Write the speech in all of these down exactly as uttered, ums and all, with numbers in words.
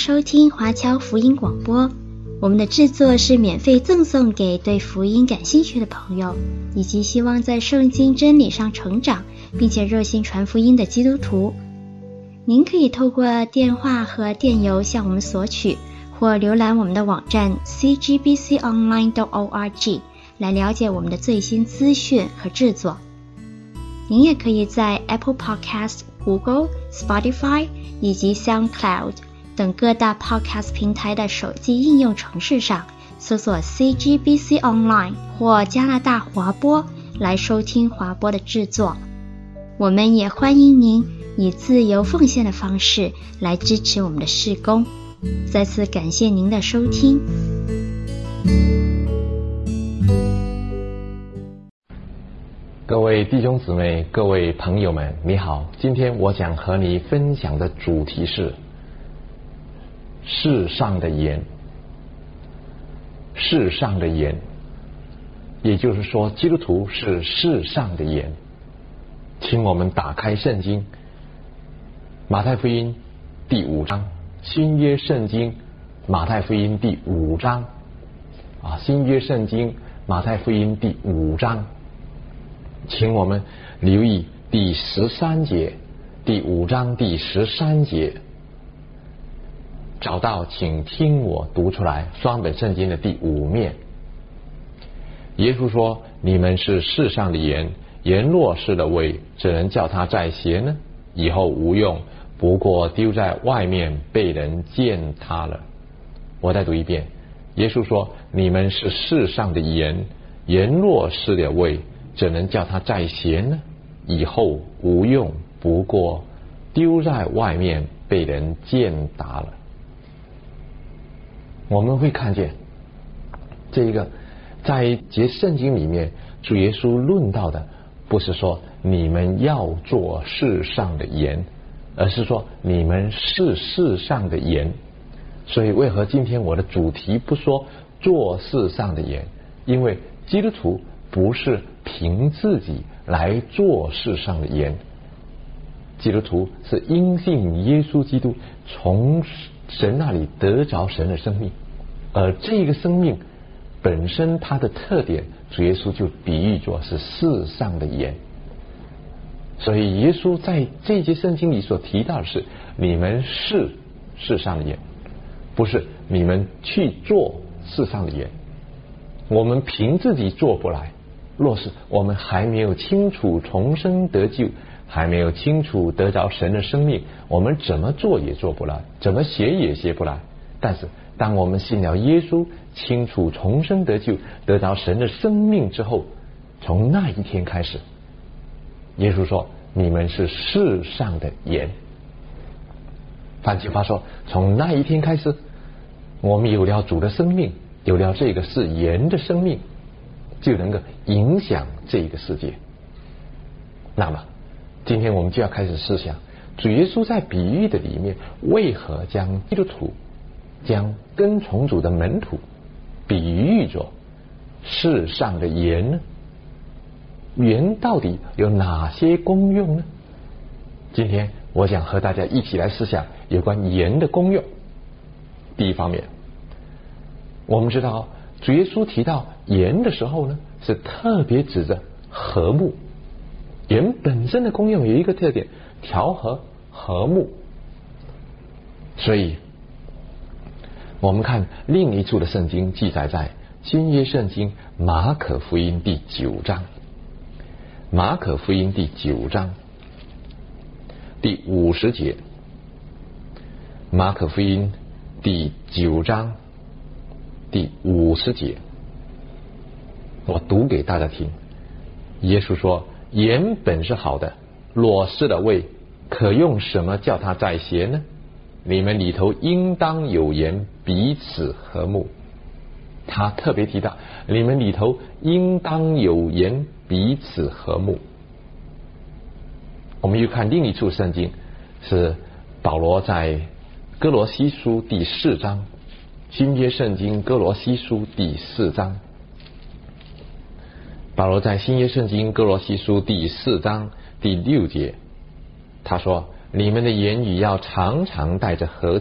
收听华侨福音广播。我们的制作是免费赠送给对福音感兴趣的朋友，以及希望在圣经真理上成长，并且热心传福音的基督徒。您可以透过电话和电邮向我们索取，或浏览我们的网站 c g b c online dot org 来了解我们的最新资讯和制作。您也可以在 Apple Podcast、Google、Spotify 以及 SoundCloud 等各大 Podcast 平台的手机应用程式上搜索 C G B C Online 或加拿大华播来收听华播的制作。我们也欢迎您以自由奉献的方式来支持我们的事工。再次感谢您的收听。 各位弟兄姊妹，各位朋友们，你好。今天我想和你分享的主题是世上的盐。世上的盐，也就是说基督徒是世上的盐。请我们打开圣经，马太福音第五章，新约圣经马太福音第五章啊，新约圣经马太福音第五章，请我们留意第十三节，第五章第十三节，找到请听我读出来，双本圣经的第五面。耶稣说：你们是世上的盐，盐若失了味，怎能叫它再咸呢？以后无用，不过丢在外面，被人践踏了。我再读一遍。耶稣说：你们是世上的盐，盐若失了味，怎能叫它再咸呢？以后无用，不过丢在外面，被人践踏了。我们会看见这一个在节圣经里面，主耶稣论到的不是说你们要做世上的盐，而是说你们是世上的盐。所以为何今天我的主题不说做世上的盐？因为基督徒不是凭自己来做世上的盐，基督徒是因信耶稣基督从神那里得着神的生命，而这个生命本身它的特点，主耶稣就比喻作是世上的盐。所以耶稣在这节圣经里所提到的是你们是世上的盐，不是你们去做世上的盐。我们凭自己做不来，若是我们还没有清楚重生得救，还没有清楚得着神的生命，我们怎么做也做不来，怎么写也写不来。但是当我们信了耶稣，清楚重生得救，得着神的生命之后，从那一天开始，耶稣说你们是世上的盐。换句话说，从那一天开始，我们有了主的生命，有了这个是盐的生命，就能够影响这个世界。那么今天我们就要开始思想，主耶稣在比喻的里面为何将基督徒，将跟从主的门徒比喻着世上的盐呢？盐到底有哪些功用呢？今天我想和大家一起来思想有关盐的功用。第一方面，我们知道主耶稣提到盐的时候呢，是特别指着和睦。盐本身的功用有一个特点，调和和睦。所以我们看另一处的圣经记载在新约圣经马可福音第九章，马可福音第九章第五十节，马可福音第九章第五十节，我读给大家听。耶稣说：盐本是好的，若失了味，可用什么叫它再咸呢？你们里头应当有盐，彼此和睦。他特别提到你们里头应当有盐，彼此和睦。我们又看另一处圣经，是保罗在哥罗西书第四章，新约圣经哥罗西书第四章。保罗在新约圣经哥罗西书第四章第六节，他说：你们的言语要常常带着和气，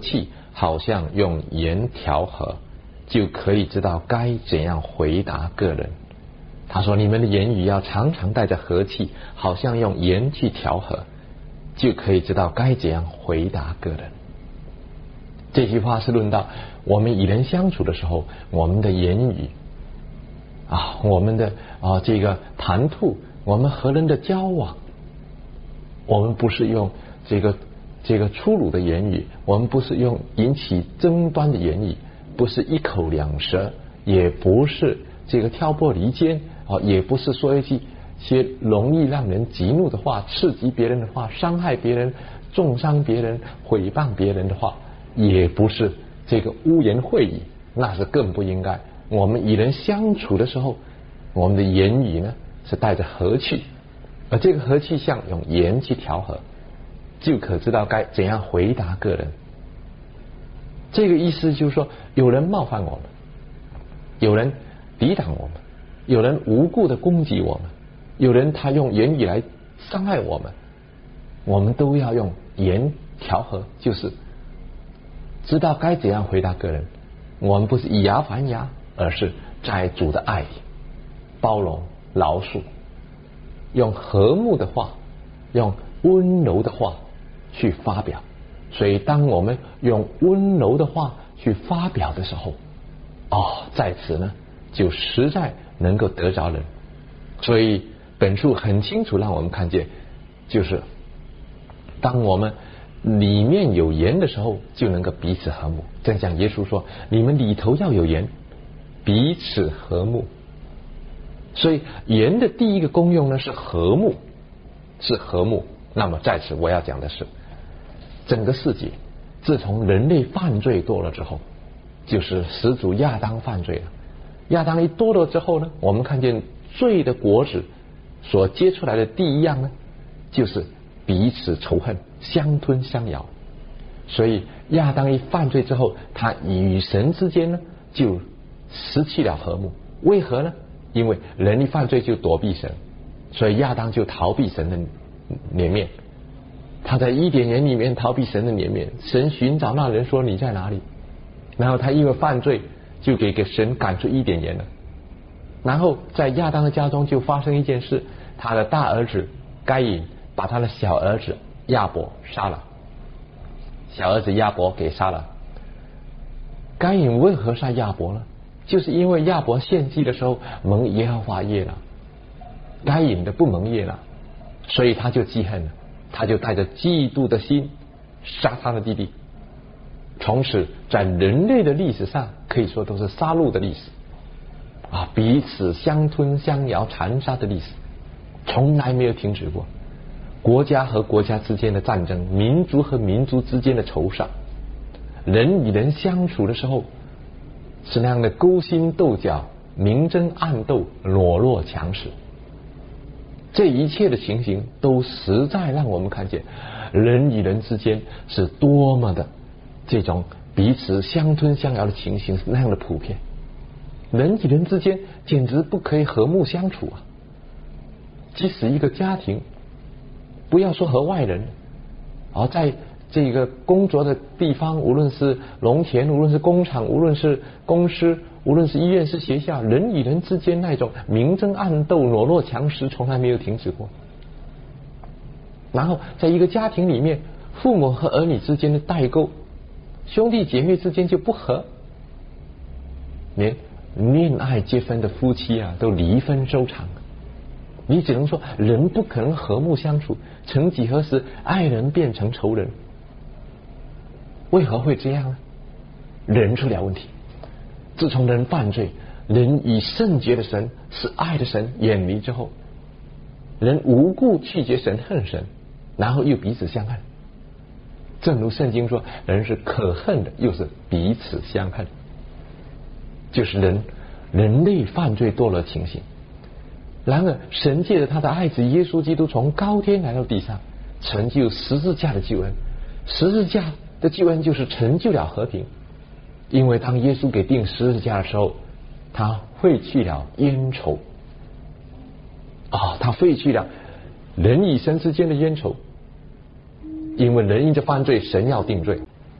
好像用盐调和，就可以知道该怎样回答个人。他说，你们的言语要常常带着和气，好像用盐去调和，就可以知道该怎样回答个人。这句话是论到我们与人相处的时候，我们的言语啊，我们的啊这个谈吐，我们和人的交往，我们不是用这个这个粗鲁的言语，我们不是用引起争端的言语，不是一口两舌，也不是这个挑拨离间啊，也不是说一句些容易让人激怒的话，刺激别人的话，伤害别人，重伤别人，毁谤别人的话，也不是这个污言秽语，那是更不应该。我们与人相处的时候，我们的言语呢是带着和气，而这个和气像用盐去调和，就可知道该怎样回答个人。这个意思就是说，有人冒犯我们，有人抵挡我们，有人无故的攻击我们，有人他用言语来伤害我们，我们都要用盐调和，就是知道该怎样回答个人。我们不是以牙还牙，而是在主的爱里包容饶恕，用和睦的话，用温柔的话去发表。所以当我们用温柔的话去发表的时候，哦，在此呢就实在能够得着人。所以本书很清楚让我们看见，就是当我们里面有盐的时候，就能够彼此和睦。这样讲，耶稣说你们里头要有盐，彼此和睦。所以盐的第一个功用呢是和睦，是和睦。那么在此我要讲的是，整个世界自从人类犯罪堕落之后，就是始祖亚当犯罪了。亚当一堕落之后呢，我们看见罪的果子所结出来的第一样呢，就是彼此仇恨，相吞相咬。所以亚当一犯罪之后，他与神之间呢就失去了和睦。为何呢？因为人一犯罪就躲避神，所以亚当就逃避神的脸面。他在伊甸园里面逃避神的脸面，神寻找那人说你在哪里，然后他因为犯罪就给给神赶出伊甸园了。然后在亚当的家中就发生一件事，他的大儿子该隐把他的小儿子亚伯杀了，小儿子亚伯给杀了。该隐为何杀亚伯呢？就是因为亚伯献祭的时候蒙耶和华悦了，该隐的不蒙悦了，所以他就记恨了，他就带着嫉妒的心杀他的弟弟。从此在人类的历史上可以说都是杀戮的历史啊，彼此相吞相咬残杀的历史从来没有停止过。国家和国家之间的战争，民族和民族之间的仇杀，人与人相处的时候是那样的勾心斗角，明争暗斗，懦弱强势。这一切的情形都实在让我们看见人与人之间是多么的这种彼此相吞相咬的情形是那样的普遍。人与人之间简直不可以和睦相处啊！即使一个家庭，不要说和外人，而在这个工作的地方，无论是农田，无论是工厂，无论是公司，无论是医院，是学校，人与人之间那种明争暗斗，懦弱强势从来没有停止过。然后在一个家庭里面，父母和儿女之间的代沟，兄弟姐妹之间就不和，连恋爱结婚的夫妻啊都离婚收场。你只能说人不可能和睦相处，曾几何时爱人变成仇人。为何会这样呢？人出了问题。自从人犯罪，人与圣洁的神，是爱的神远离之后，人无故拒绝神，恨神，然后又彼此相恨。正如圣经说，人是可恨的，又是彼此相恨，就是人人类犯罪堕落情形。然而神借着他的爱子耶稣基督从高天来到地上，成就十字架的救恩。十字架的救恩就是成就了和平，因为当耶稣给钉十字架的时候，他废去了冤仇啊、哦，他废去了人与神之间的冤仇。因为人因着犯罪，神要定罪，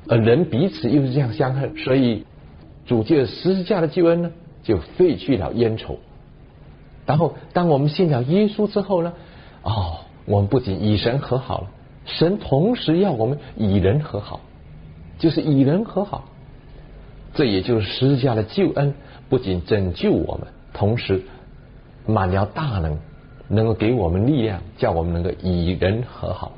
而人彼此又是这样相恨，所以主借十字架的救恩呢，就废去了冤仇。然后当我们信了耶稣之后呢，哦，我们不仅与神和好了，神同时要我们与人和好，就是与人和好。这也就是十字架的救恩，不仅拯救我们，同时满了大能，能够给我们力量，叫我们能够与人和好。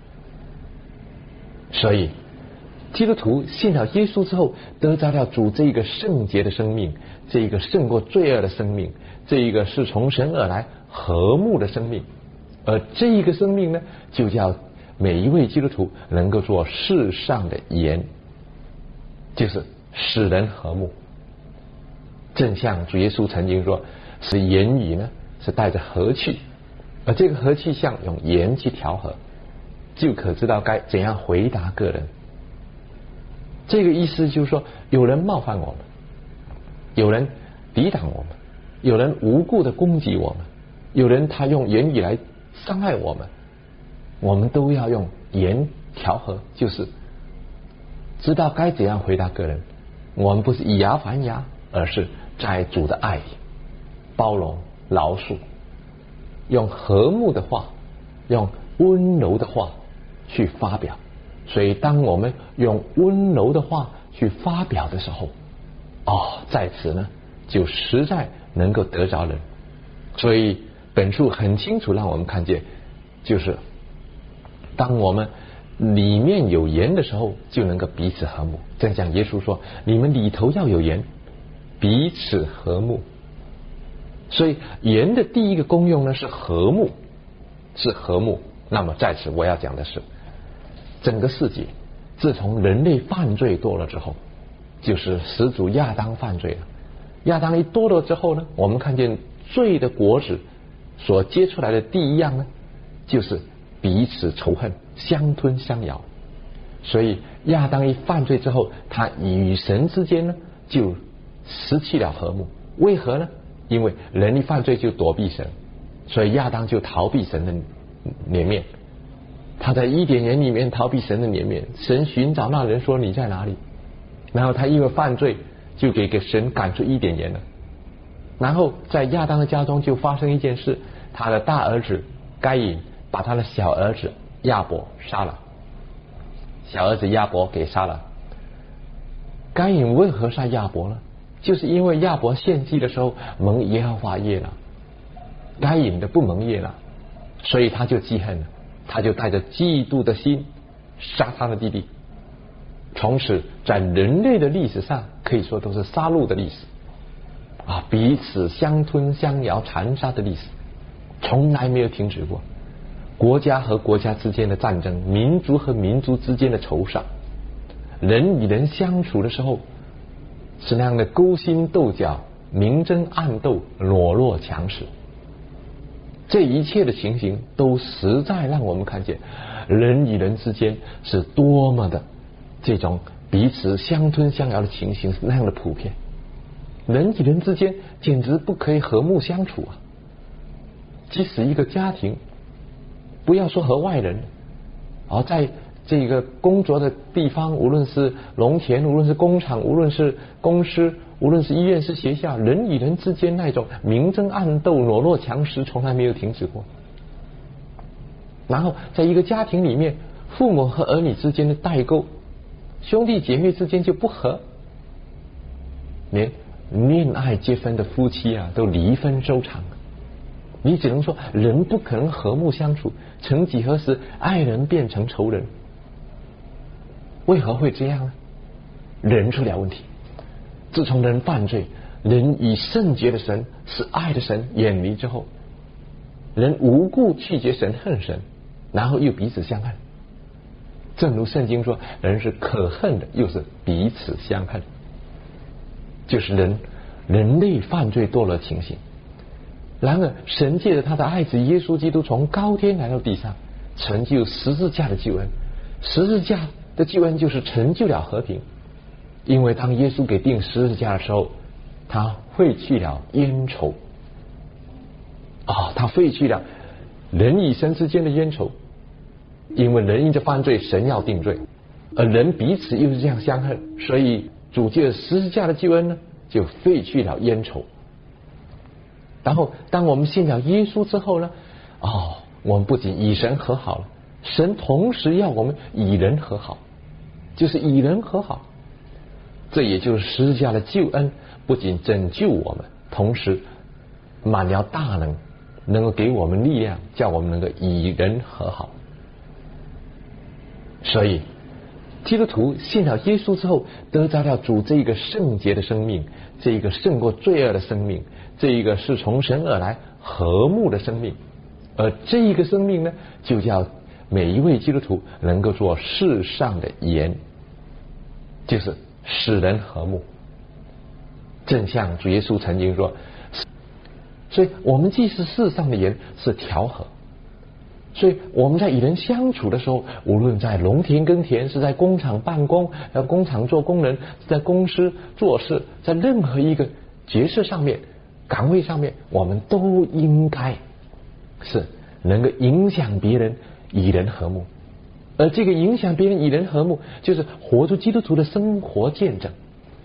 所以基督徒信了耶稣之后，得着了主这一个圣洁的生命，这一个胜过罪恶的生命，这一个是从神而来和睦的生命。而这一个生命呢，就叫每一位基督徒能够做世上的盐，就是使人和睦。正像主耶稣曾经说，是言语呢是带着和气，而这个和气像用盐去调和，就可知道该怎样回答个人。这个意思就是说，有人冒犯我们，有人抵挡我们，有人无故的攻击我们，有人他用言语来伤害我们，我们都要用言调和，就是知道该怎样回答个人。我们不是以牙还牙，而是在主的爱里包容饶恕，用和睦的话，用温柔的话去发表。所以当我们用温柔的话去发表的时候，哦，在此呢就实在能够得着人。所以本书很清楚让我们看见，就是当我们里面有盐的时候，就能够彼此和睦。正像耶稣说，你们里头要有盐，彼此和睦。所以盐的第一个功用呢是和睦，是和睦。那么在此我要讲的是，整个世界自从人类犯罪堕落之后，就是始祖亚当犯罪了。亚当一堕落之后呢，我们看见罪的果子所结出来的第一样呢，就是彼此仇恨，相吞相咬。所以亚当一犯罪之后，他与神之间呢就失去了和睦。为何呢？因为人一犯罪就躲避神，所以亚当就逃避神的脸面。他在伊甸园里面逃避神的脸面，神寻找那人说你在哪里，然后他因为犯罪就给给神赶出伊甸园了。然后在亚当的家中就发生一件事，他的大儿子该隐把他的小儿子亚伯杀了，小儿子亚伯给杀了。该隐为何杀亚伯呢？就是因为亚伯献祭的时候蒙耶和华悦了，该隐的不蒙悦了，所以他就记恨了，他就带着嫉妒的心杀他的弟弟。从此在人类的历史上可以说都是杀戮的历史啊，彼此相吞相咬残杀的历史从来没有停止过。国家和国家之间的战争，民族和民族之间的仇杀，人与人相处的时候是那样的勾心斗角，明争暗斗，懦弱强势。这一切的情形都实在让我们看见人与人之间是多么的这种彼此相吞相咬的情形是那样的普遍。人与人之间简直不可以和睦相处啊！即使一个家庭，不要说和外人，而在这个工作的地方，无论是农田，无论是工厂，无论是公司，无论是医院是学校，人与人之间那种明争暗斗，懦弱强势从来没有停止过。然后在一个家庭里面，父母和儿女之间的代沟，兄弟姐妹之间就不和，连恋爱结婚的夫妻啊都离婚收场。你只能说人不可能和睦相处，曾几何时爱人变成仇人。为何会这样呢？人出了问题。自从人犯罪，人与圣洁的神，是爱的神远离之后，人无故拒绝神，恨神，然后又彼此相恨。正如圣经说，人是可恨的，又是彼此相恨，就是人人类犯罪堕落情形。然而神借着他的爱子耶稣基督从高天来到地上，成就十字架的救恩。十字架的救恩就是成就了和平，因为当耶稣给钉十字架的时候，他废去了冤仇啊、哦，他废去了人与神之间的冤仇。因为人因着犯罪，神要定罪， 而人彼此又是这样相恨，所以主借十字架的救恩呢，就废去了冤仇。然后当我们信了耶稣之后呢，哦，我们不仅与神和好了，神同时要我们与人和好，就是与人和好。这也就是十字架的救恩，不仅拯救我们，同时满了大能，能够给我们力量，叫我们能够与人和好。所以基督徒信了耶稣之后，得着了主这一个圣洁的生命，这一个胜过罪恶的生命，这一个是从神而来和睦的生命。而这一个生命呢，就叫每一位基督徒能够做世上的盐，就是使人和睦。正像主耶稣曾经说，所以我们既是世上的盐，是调和。所以我们在与人相处的时候，无论在农田耕田，是在工厂办公，在工厂做工人，在公司做事，在任何一个角色上面、岗位上面，我们都应该是能够影响别人，与人和睦。而这个影响别人与人和睦，就是活出基督徒的生活见证，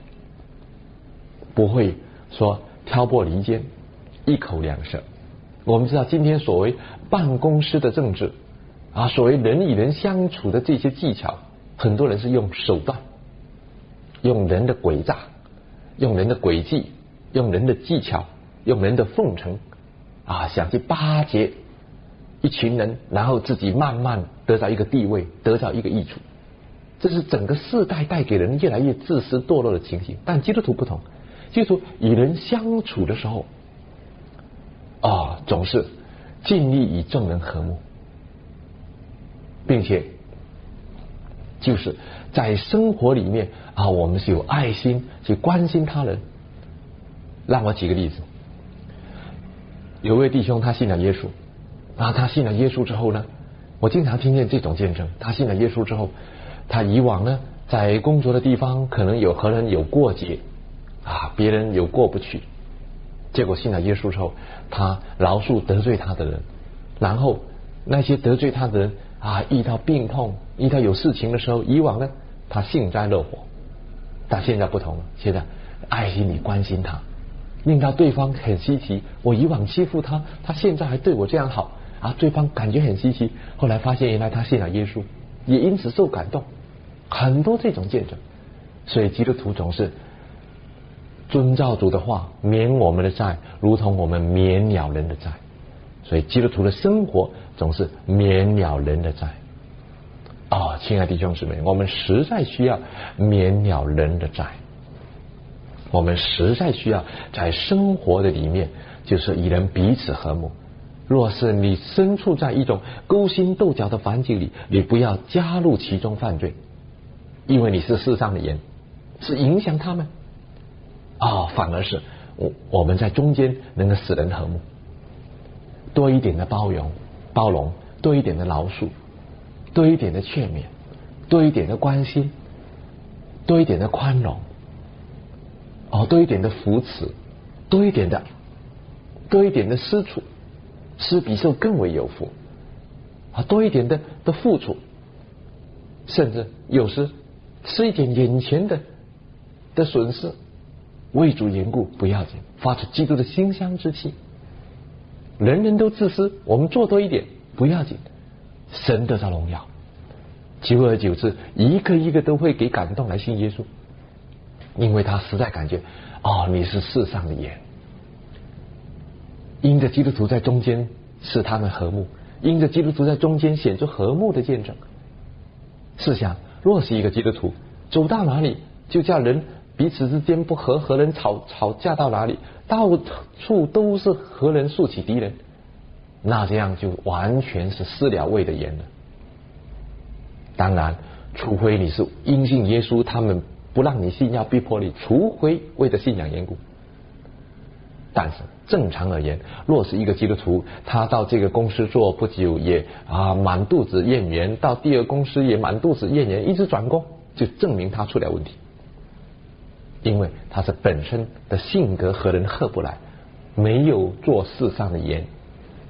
不会说挑拨离间，一口两舌。我们知道今天所谓办公室的政治啊，所谓人与人相处的这些技巧，很多人是用手段，用人的诡诈，用人的诡计，用人的技巧，用人的奉承啊，想去巴结一群人，然后自己慢慢得到一个地位，得到一个益处。这是整个世代带给人越来越自私堕落的情形。但基督徒不同，基督徒与人相处的时候啊，总是尽力与众人和睦，并且就是在生活里面啊，我们是有爱心去关心他人。让我举个例子，有位弟兄他信了耶稣啊，他信了耶稣之后呢，我经常听见这种见证，他信了耶稣之后，他以往呢在工作的地方可能有和人有过节啊，别人有过不去，结果信了耶稣之后，他饶恕得罪他的人，然后那些得罪他的人啊，遇到病痛，遇到有事情的时候，以往呢他幸灾乐祸，但现在不同了，现在爱心里关心他，令到对方很稀奇，我以往欺负他，他现在还对我这样好啊，对方感觉很稀奇，后来发现原来他信了耶稣，也因此受感动，很多这种见证。所以基督徒总是遵照主的话，免我们的债，如同我们免了人的债。所以基督徒的生活总是免了人的债。哦，亲爱的弟兄姊妹，我们实在需要免了人的债，我们实在需要在生活的里面，就是与人彼此和睦。若是你身处在一种勾心斗角的环境里，你不要加入其中犯罪，因为你是世上的盐，是影响他们。哦，反而是我我们在中间能够使人和睦，多一点的包容包容，多一点的饶恕，多一点的劝勉，多一点的关心，多一点的宽容，哦，多一点的扶持，多一点的多一点的施处，施比受更为有福啊，多一点的的付出，甚至有时吃一点眼前的的损失，为主缘故不要紧，发出基督的馨香之气。人人都自私，我们做多一点不要紧，神得着荣耀。久而久之，一个一个都会给感动来信耶稣，因为他实在感觉哦，你是世上的盐，因着基督徒在中间使他们和睦，因着基督徒在中间显出和睦的见证。试想，若是一个基督徒走到哪里就叫人彼此之间不和，和人吵吵架到哪里，到处都是和人竖起敌人，那这样就完全是失了味的盐了。当然，除非你是因信耶稣，他们不让你信，要逼迫你，除非为了信仰缘故。但是正常而言，若是一个基督徒，他到这个公司做不久也啊满肚子怨言，到第二公司也满肚子怨言，一直转工，就证明他出了问题。因为他是本身的性格和人合不来，没有做世上的盐，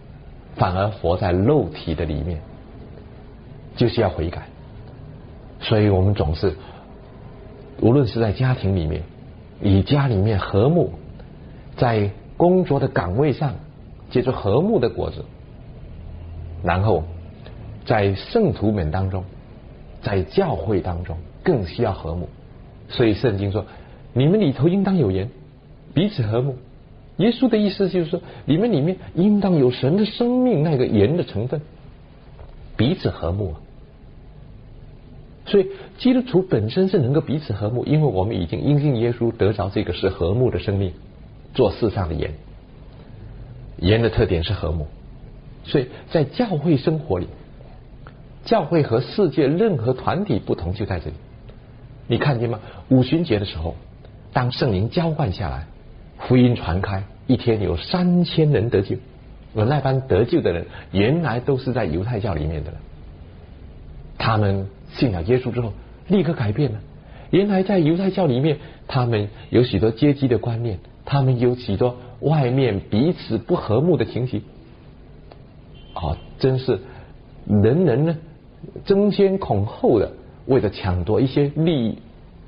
反而活在肉体的里面，就是要悔改。 所以我们总是无论是在家庭里面以家里面和睦，在工作的岗位上结出和睦的果子，然后在圣徒们当中，在教会当中更需要和睦。所以圣经说你们里头应当有盐，彼此和睦。耶稣的意思就是说你们里面应当有神的生命那个盐的成分，彼此和睦啊。所以基督徒本身是能够彼此和睦，因为我们已经因信耶稣得着这个是和睦的生命，做世上的盐。盐的特点是和睦，所以在教会生活里，教会和世界任何团体不同就在这里。你看见吗？五旬节的时候，当圣灵浇灌下来，福音传开，一天有三千人得救。而那班得救的人原来都是在犹太教里面的人，他们信了耶稣之后立刻改变了。原来在犹太教里面，他们有许多阶级的观念，他们有许多外面彼此不和睦的情形。哦，真是人人呢争先恐后的为了抢夺一些利益，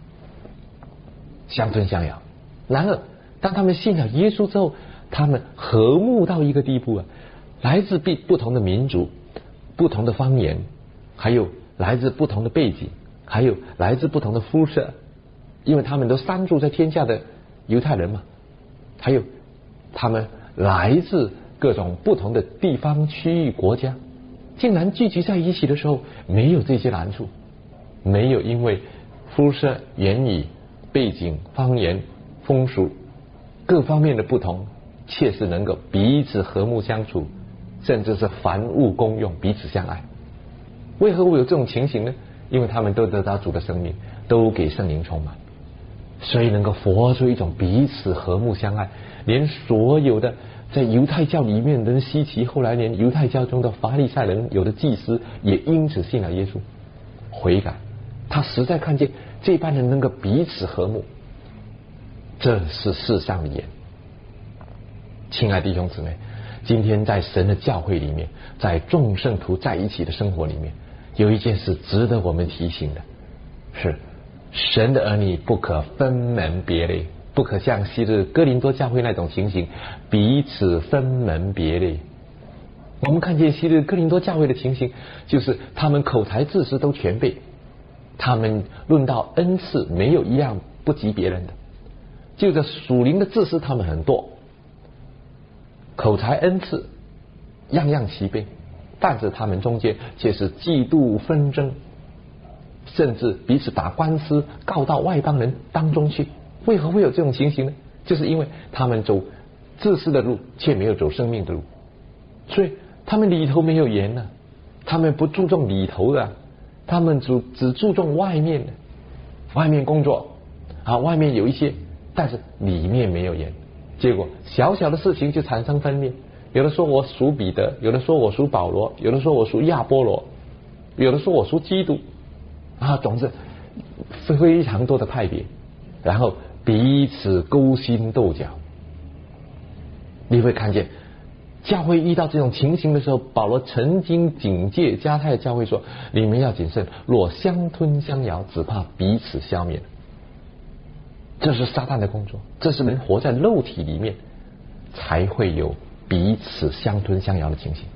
相争相咬。然而当他们信了耶稣之后，他们和睦到一个地步啊，来自不不同的民族、不同的方言，还有来自不同的背景，还有来自不同的肤色，因为他们都三住在天下的犹太人嘛，还有他们来自各种不同的地方、区域、国家，竟然聚集在一起的时候，没有这些难处，没有因为肤色、言语、背景、方言、风俗各方面的不同，确实能够彼此和睦相处，甚至是凡物公用，彼此相爱。为何会有这种情形呢？因为他们都得到主的生命，都给圣灵充满，所以能够活出一种彼此和睦相爱。连所有的在犹太教里面的人稀奇，后来连犹太教中的法利赛人有的祭司也因此信了耶稣，悔改。他实在看见这班人能够彼此和睦，这是世上的盐。亲爱的弟兄姊妹，今天在神的教会里面，在众圣徒在一起的生活里面，有一件事值得我们提醒的，是神的儿女不可分门别类，不可像昔日哥林多教会那种情形，彼此分门别类。我们看见昔日哥林多教会的情形，就是他们口才知识都全备，他们论到恩赐没有一样不及别人的，就这属灵的知识他们很多，口才恩赐样样齐备，但是他们中间却是嫉妒纷争，甚至彼此打官司告到外邦人当中去。为何会有这种情形呢？就是因为他们走自私的路，却没有走生命的路，所以他们里头没有盐呢，他们不注重里头的，他们只只注重外面的，外面工作啊，外面有一些，但是里面没有盐，结果小小的事情就产生分裂。有的说我属彼得，有的说我属保罗，有的说我属亚波罗，有的说我属基督啊，总之非常多的派别，然后彼此勾心斗角。你会看见教会遇到这种情形的时候，保罗曾经警戒加太教会说，你们要谨慎，若相吞相咬，只怕彼此消灭。这是撒旦的工作，这是人活在肉体里面才会有彼此相吞相咬的情形。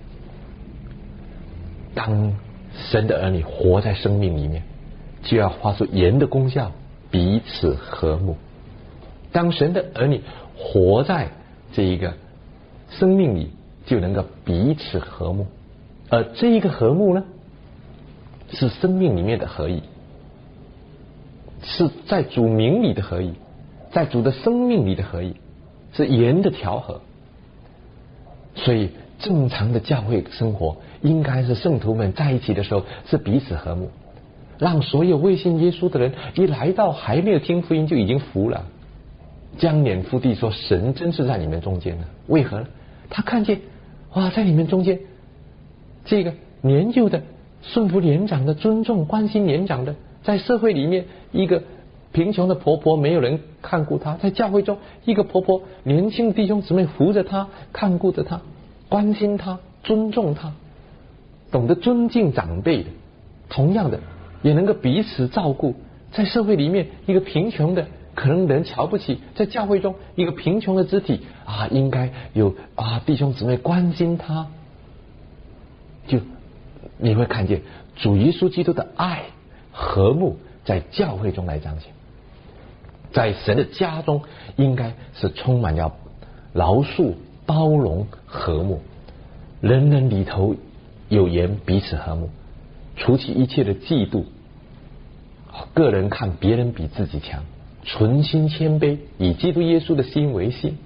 当神的儿女活在生命里面，就要发出盐的功效，彼此和睦。当神的儿女活在这一个生命里，就能够彼此和睦。而这一个和睦呢，是生命里面的合一，是在主名里的合一，在主的生命里的合一，是盐的调和。所以正常的教会生活应该是圣徒们在一起的时候是彼此和睦，让所有未信耶稣的人一来到还没有听福音就已经服了，将脸伏地说，神真是在你们中间呢。为何呢？他看见哇，在你们中间这个年幼的顺服年长的，尊重关心年长的，在社会里面一个贫穷的婆婆没有人看顾她，在教会中一个婆婆年轻的弟兄姊妹扶着她，看顾着她，关心她，尊重她，懂得尊敬长辈的。同样的， 也能够彼此照顾。在社会里面，一个贫穷的可能人瞧不起，在教会中一个贫穷的肢体啊，应该有啊弟兄姊妹关心他。就你会看见主耶稣基督的爱和睦在教会中来彰显，在神的家中应该是充满了饶恕、包容、和睦，人人里头有言，彼此和睦，除去一切的嫉妒，个人看别人比自己强，存心谦卑，以基督耶稣的心为心。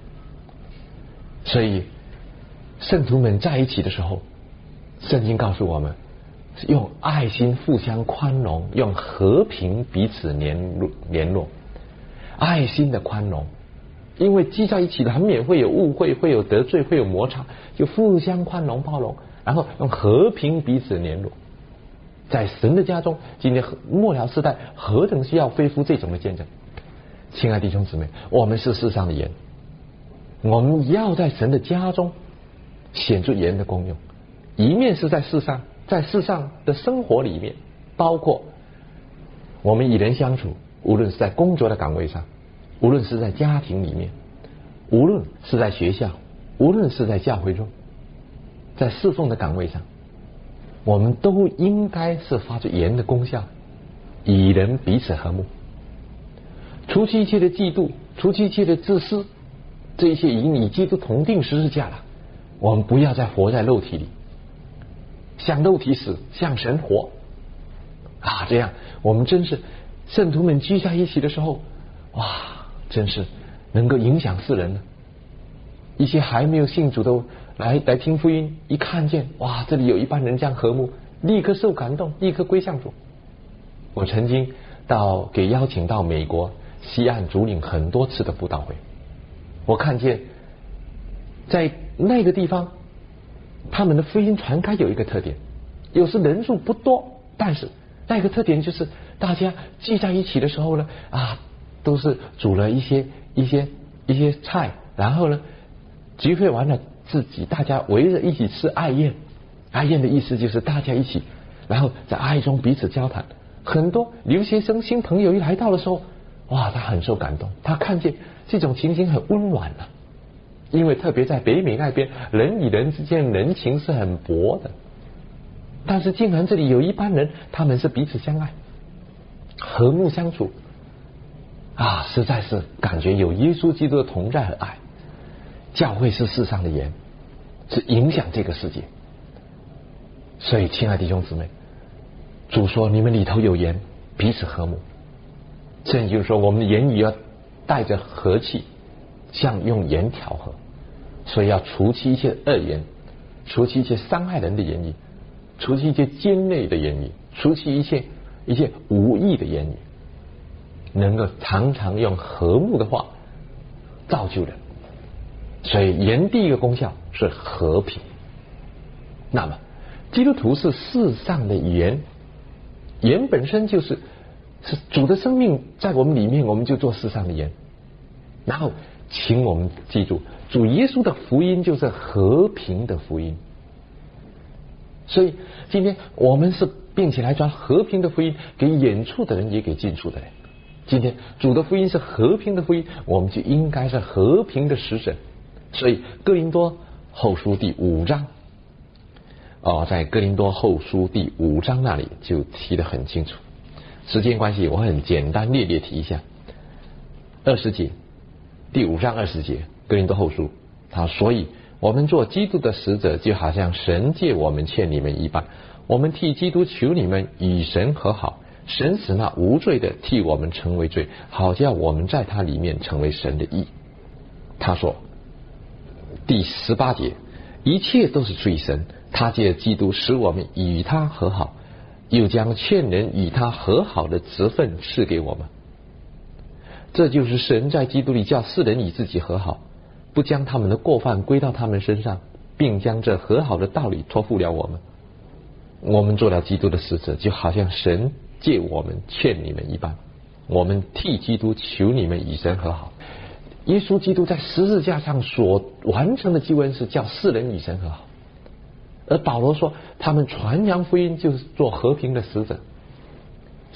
所以圣徒们在一起的时候，圣经告诉我们用爱心互相宽容，用和平彼此联络联络。爱心的宽容，因为聚在一起的难免会有误会，会有得罪，会有摩擦，就互相宽容包容，然后用和平彼此联络。在神的家中，今天末了世代何等需要恢复这种的见证。亲爱的弟兄姊妹，我们是世上的盐，我们要在神的家中显出盐的功用。一面是在世上，在世上的生活里面，包括我们与人相处，无论是在工作的岗位上，无论是在家庭里面，无论是在学校，无论是在教会中，在侍奉的岗位上，我们都应该是发出盐的功效，与人彼此和睦，除去一切的嫉妒，除去一切的自私，这一切已经与基督同定十字架了。我们不要再活在肉体里，向肉体死，向神活啊！这样我们真是圣徒们聚在一起的时候，哇，真是能够影响世人了。一些还没有信主的来来听福音，一看见哇，这里有一班人这样和睦，立刻受感动，立刻归向主。我曾经到给邀请到美国西岸主领很多次的布道会，我看见在那个地方，他们的福音传开有一个特点，有时人数不多，但是那个特点就是大家聚在一起的时候呢，啊，都是煮了一些一些一些菜，然后呢，聚会完了，自己大家围着一起吃爱宴。爱宴的意思就是大家一起，然后在爱中彼此交谈。很多留学生新朋友一来到的时候，哇，他很受感动，他看见这种情形很温暖了。因为特别在北美那边，人与人之间人情是很薄的，但是竟然这里有一班人，他们是彼此相爱，和睦相处啊，实在是感觉有耶稣基督的同在和爱。教会是世上的盐，是影响这个世界。所以亲爱的弟兄姊妹，主说你们里头有盐，彼此和睦。圣经说我们的言语要带着和气，像用盐调和，所以要除去一切恶言，除去一切伤害人的言语，除去一切尖锐的言语，除去一切一切无益的言语，能够常常用和睦的话造就人。所以盐第一个功效是和平。那么基督徒是世上的盐，盐本身就是是主的生命在我们里面，我们就做世上的盐。然后请我们记住，主耶稣的福音就是和平的福音。所以今天我们是并且来传和平的福音，给远处的人也给近处的人。今天主的福音是和平的福音，我们就应该是和平的使者。所以哥林多后书第五章哦，在哥林多后书第五章那里就提得很清楚。时间关系，我很简单略略提一下。二十节，第五章二十节，哥林多后书，他所以我们做基督的使者，就好像神借我们欠你们一般，我们替基督求你们与神和好，神使那无罪的替我们成为罪，好叫我们在他里面成为神的义。他说第十八节，一切都是出于神，他借基督使我们与他和好，又将劝人与他和好的职分赐给我们。这就是神在基督里叫世人与自己和好，不将他们的过犯归到他们身上，并将这和好的道理托付了我们。我们做了基督的使者，就好像神借我们劝你们一般，我们替基督求你们与神和好。耶稣基督在十字架上所完成的救恩是叫世人与神和好，而保罗说他们传扬福音就是做和平的使者。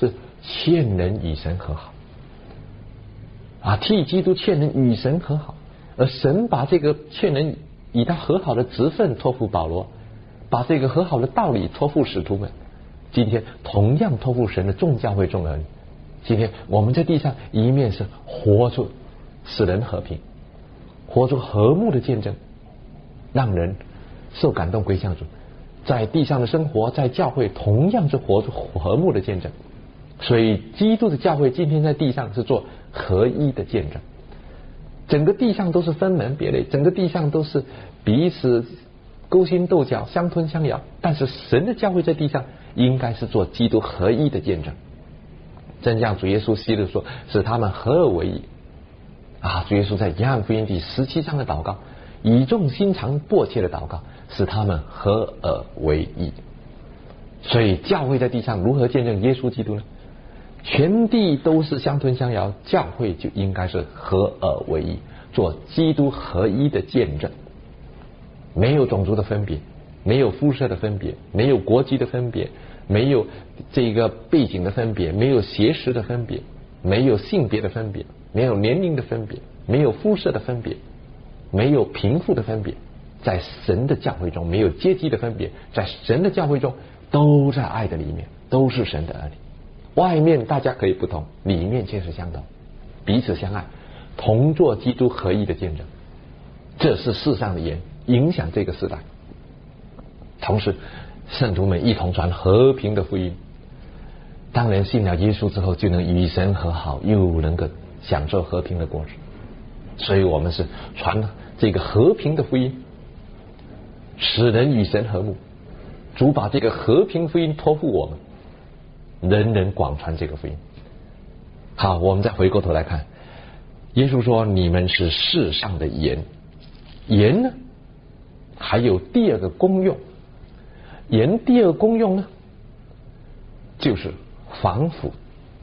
是劝人与神和好啊，替基督劝人与神和好，而神把这个劝人与他和好的职分托付保罗，把这个和好的道理托付使徒们，今天同样托付神的众教会众儿女。今天我们在地上一面是活出使人和平，活出和睦的见证，让人受感动归向主，在地上的生活在教会同样是活出和睦的见证。所以基督的教会今天在地上是做合一的见证，整个地上都是分门别类，整个地上都是彼此勾心斗角相吞相咬，但是神的教会在地上应该是做基督合一的见证。正像主耶稣希律说，使他们合而为一啊！主耶稣在约翰福音第十七章的祷告，语重心长迫切的祷告，使他们合而为一。所以教会在地上如何见证耶稣基督呢？全地都是相吞相咬，教会就应该是合而为一，做基督合一的见证。没有种族的分别，没有肤色的分别，没有国籍的分别，没有这个背景的分别，没有学识的分别，没有性别的分别，没有年龄的分别，没有肤色的分别，没有贫富的分别，在神的教会中没有阶级的分别，在神的教会中都在爱的里面，都是神的儿女。外面大家可以不同，里面却是相同，彼此相爱，同做基督合一的见证。这是世上的盐，影响这个时代。同时圣徒们一同传和平的福音，当人信了耶稣之后，就能与神和好，又能够享受和平的果子。所以我们是传这个和平的福音，使人与神和睦。主把这个和平福音托付我们，人人广传这个福音。好，我们再回过头来看，耶稣说你们是世上的盐。盐呢还有第二个功用，盐第二个功用呢就是防腐。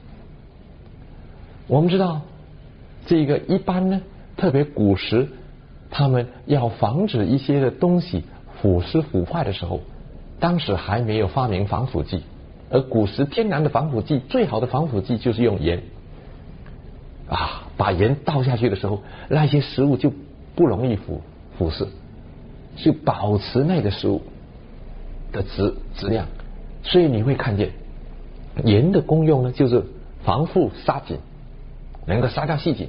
我们知道这个一般呢，特别古时他们要防止一些的东西腐蚀腐坏的时候，当时还没有发明防腐剂，而古时天然的防腐剂，最好的防腐剂就是用盐啊，把盐倒下去的时候，那些食物就不容易腐腐蚀，就保持那个食物的质质量。所以你会看见盐的功用呢，就是防腐杀菌，能够杀掉细菌。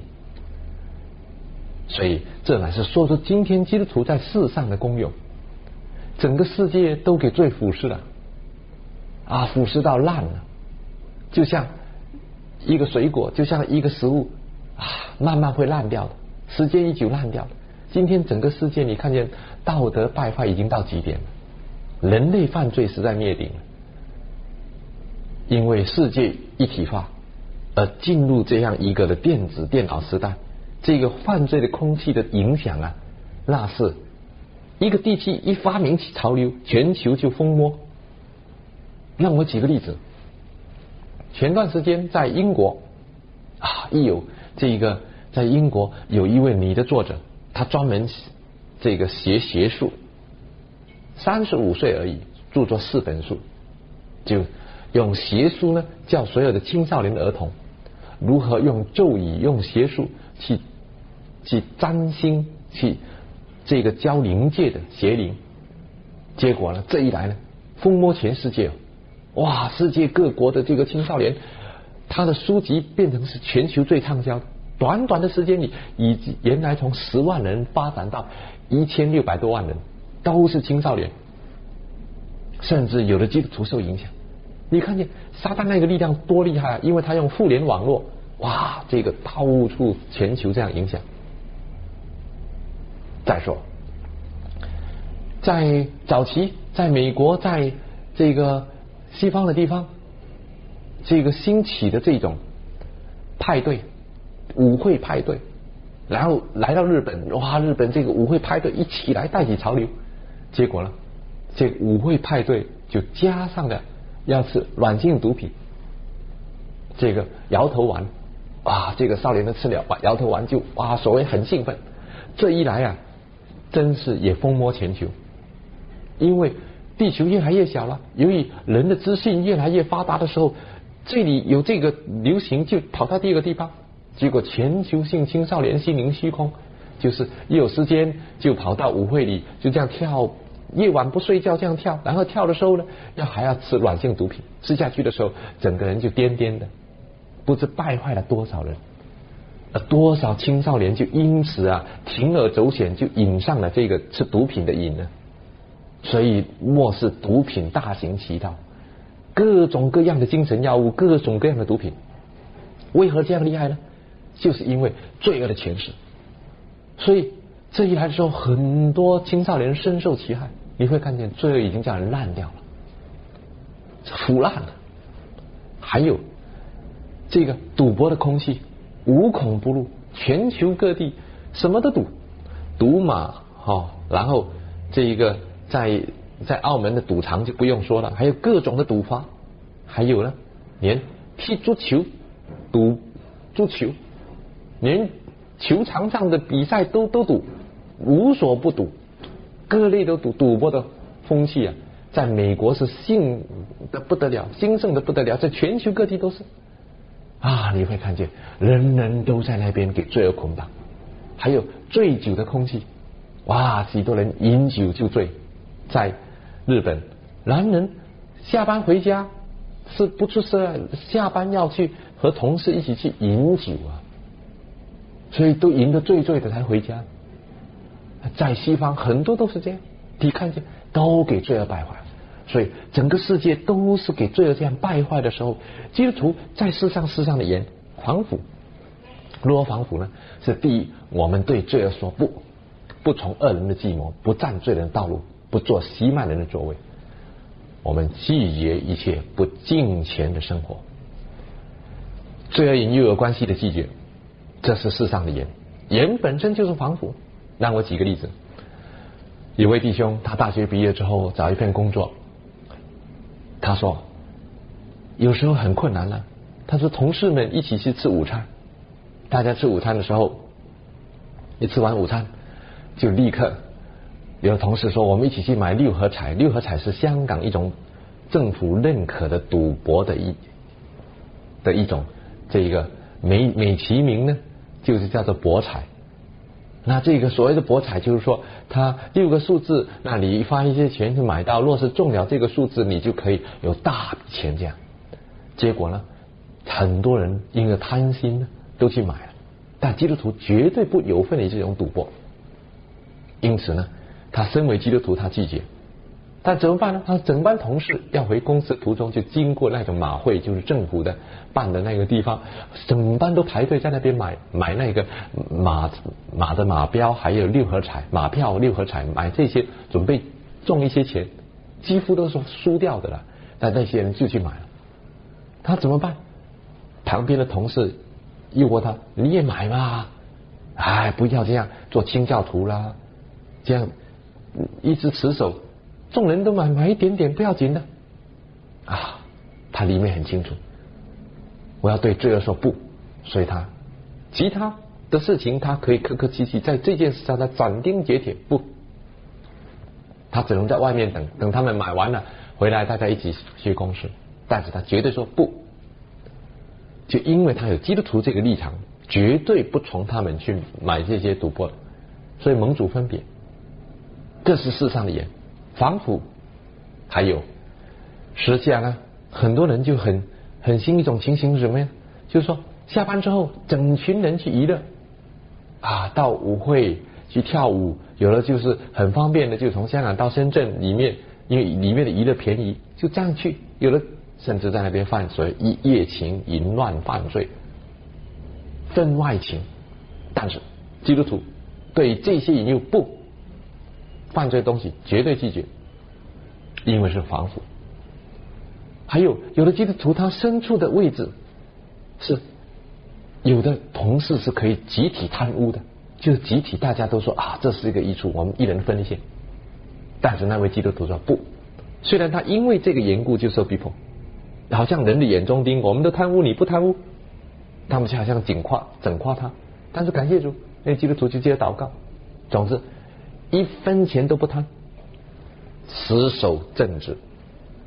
所以这乃是说出今天基督徒在世上的功用。整个世界都给罪腐蚀了啊，腐蚀到烂了，就像一个水果，就像一个食物啊，慢慢会烂掉的，时间一久烂掉的。今天整个世界你看见道德败坏已经到极点了，人类犯罪实在灭顶了，因为世界一体化而进入这样一个的电子电脑时代，这个犯罪的空气的影响啊，那是一个地区一发明起潮流，全球就疯魔。让我举个例子，前段时间在英国啊，一有这个在英国有一位女的作者，她专门这个学学术，三十五岁而已，著作四本书，就用学术呢教所有的青少年儿童如何用咒语用邪术去去占星，去这个教灵界的邪灵。结果呢，这一来呢疯魔全世界，哇，世界各国的这个青少年他的书籍变成是全球最畅销的，短短的时间里以原来从十万人发展到一千六百多万人，都是青少年，甚至有的基督徒受影响。你看见撒旦那个力量多厉害啊，因为他用互联网络，哇，这个到处全球这样影响。再说在早期在美国，在这个西方的地方，这个兴起的这种派对舞会派对，然后来到日本，哇，日本这个舞会派对一起来带起潮流，结果呢这个舞会派对就加上了要吃软性毒品，这个摇头丸，哇，这个少年的吃了摇头丸就哇所谓很兴奋，这一来啊真是也疯魔全球。因为地球越来越小了，由于人的资讯越来越发达的时候， 这里有这个流行就跑到第二个地方，结果全球性青少年心灵虚空，就是一有时间就跑到舞会里就这样跳，夜晚不睡觉这样跳，然后跳的时候呢要还要吃软性毒品，吃下去的时候整个人就颠颠的，不知败坏了多少人，多少青少年就因此啊铤而走险，就引上了这个吃毒品的瘾呢。所以末世毒品大行其道，各种各样的精神药物，各种各样的毒品。为何这样厉害呢？就是因为罪恶的权势。所以这一来的时候，很多青少年深受其害。你会看见罪恶已经叫人烂掉了，腐烂了。还有这个赌博的空气无孔不入，全球各地什么都赌，赌马哦，然后这一个在在澳门的赌场就不用说了，还有各种的赌法，还有呢，连踢足球、赌足球，连球场上的比赛都都赌，无所不赌，各类都赌。赌博的风气啊，在美国是兴的不得了，兴盛的不得了，在全球各地都是啊，你会看见人人都在那边给罪恶捆绑。还有醉酒的空气，哇，许多人饮酒就醉。在日本，男人下班回家是不出社，下班要去和同事一起去饮酒啊，所以都饮得醉醉的才回家。在西方很多都是这样，你看见都给罪恶败坏，所以整个世界都是给罪恶这样败坏的时候，基督徒在世上世上的盐防腐。如何防腐呢？是第一，我们对罪恶说不，不从恶人的计谋，不占罪人的道路，不做欺慢人的作为。我们拒绝一切不敬虔的生活。罪恶与诱有关系的拒绝，这是世上的盐。盐本身就是防腐。让我举个例子，有位弟兄他大学毕业之后找一份工作，他说有时候很困难了。他说同事们一起去吃午餐，大家吃午餐的时候，一吃完午餐就立刻有同事说我们一起去买六合彩。六合彩是香港一种政府认可的赌博的一的一种，这个美美其名呢就是叫做博彩。那这个所谓的博彩就是说它六个数字，那你花一些钱去买到，若是中了这个数字你就可以有大笔钱这样。结果呢很多人因为贪心呢都去买了，但基督徒绝对不有份于这种赌博。因此呢他身为基督徒他拒绝，但怎么办呢？他整班同事要回公司途中就经过那种马会，就是政府的办的那个地方，整班都排队在那边买买那个马马的马标，还有六合彩马票、六合彩，买这些准备中一些钱，几乎都是输掉的了。但那些人就去买了，他怎么办？旁边的同事诱惑他，你也买嘛，哎，不要这样做清教徒啦，这样一直持守。众人都买买一点点不要紧的啊，他里面很清楚，我要对罪恶说不，所以他其他的事情他可以客客气气，在这件事上他斩钉截铁不，他只能在外面等等他们买完了回来大家一起去公事，但是他绝对说不，就因为他有基督徒这个立场，绝对不从他们去买这些赌博，所以盟主分别，这是世上的盐防腐。还有实际上呢，很多人就很很兴一种情形是什么呀？就是说下班之后整群人去娱乐啊，到舞会去跳舞，有的就是很方便的，就从香港到深圳里面，因为里面的娱乐便宜，就这样去，有的甚至在那边犯所谓一夜情、淫乱、犯罪、分外情。但是基督徒对这些引诱不犯罪的东西绝对拒绝，因为是防腐。还有有的基督徒他身处的位置是有的同事是可以集体贪污的，就是集体大家都说啊这是一个益处，我们一人分一些。但是那位基督徒说不，虽然他因为这个缘故就受逼迫，好像人的眼中钉，我们都贪污你不贪污，他们就好像整夸整夸他。但是感谢主，那基督徒就接着祷告，总之一分钱都不贪，持守正直。